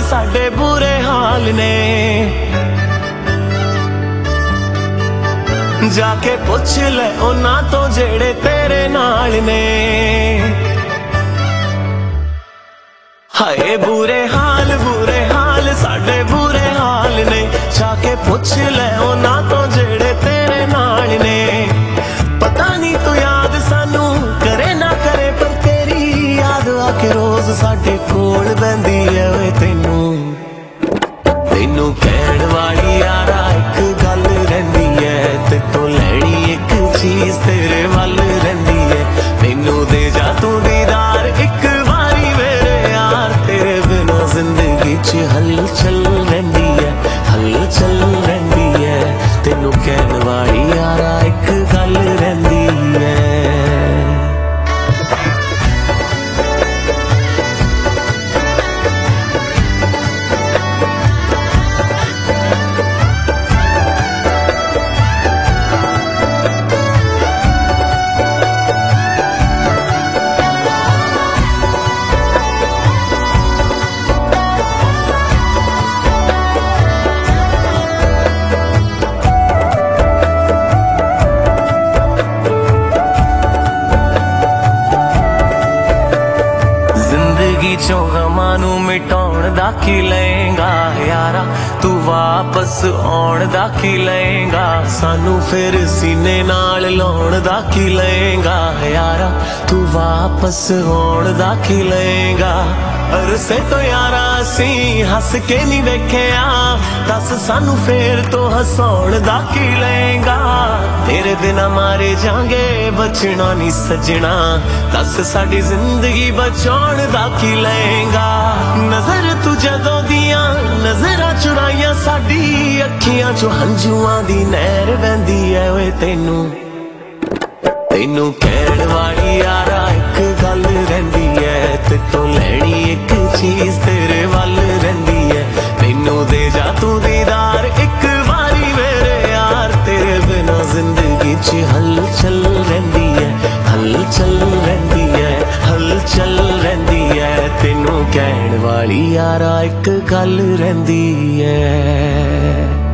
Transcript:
साडे बुरे हाल ने। जाके पुछ ले उन्हां तो जेड़े तेरे नाल ने। हाय बुरे हाल साडे बुरे हाल ने। जाके पुछ ले उन्हां तो जेड़े तेरे नाल ने। पता नहीं तू याद सानू करे ना करे, पर तेरी याद आके रोज साडे कोल बहंदी है। वे तेनू कहण वाली यारा एक गल रहिंदी है, ते तो लैनी एक चीज तेरे वल रहिंदी है। मैनू दे जा तू दीदार एक बारी मेरे यार, तेरे बिना जिंदगी च हलचल रहिंदी है, हलचल रहिंदी है। तेनू कहण वाली यारा एक गल रहिंदी है। चों गमां नू मिटाउण दा की लएगा यारा, तू वापस आउण दा की लएगा। सानू फिर सीने नाल लाउण दा की लएगा यारा, तू वापस आउण दा की लएगा। अरसे तो यारा असी हस के नहीं वेखिया, दस सानू फिर तो हसाउण दा की लएगा। तेरे बिना मारे जांगे बचना नहीं सजना, दस साडी जिंदगी बचाउण दा की लएगा। नजर तू जदों दियां नजरां चुराइयां, साडी अखियां चों हंझुआं दी नहर बहंदी है। वे तेनू कहण वाली यारा एक गल रहिंदी है, ते तो लैनी एक चीज तेरे वल रहिंदी है। मैनू दे जा तू दीदार एक बारी मेरे यार, तेरे बिना जिंदगी च हलचल रहिंदी है, हलचल रहिंदी है, हलचल रहिंदी है। तेनू कहण वाली यारा एक गल रहिंदी है।